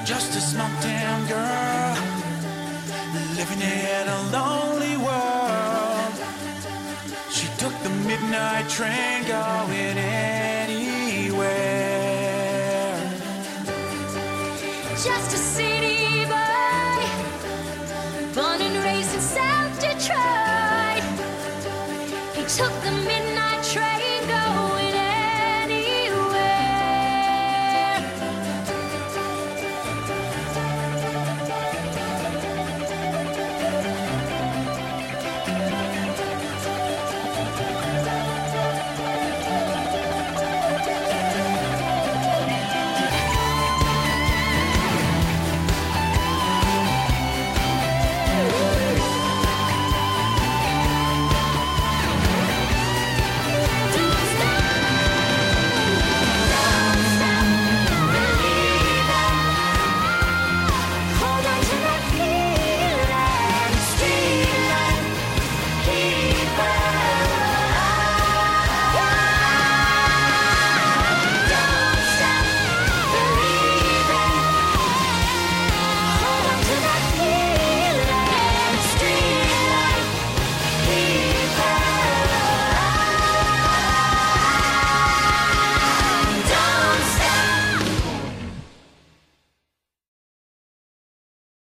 Just a small town girl living in a lonely world. She took the midnight train going anywhere. Just a city boy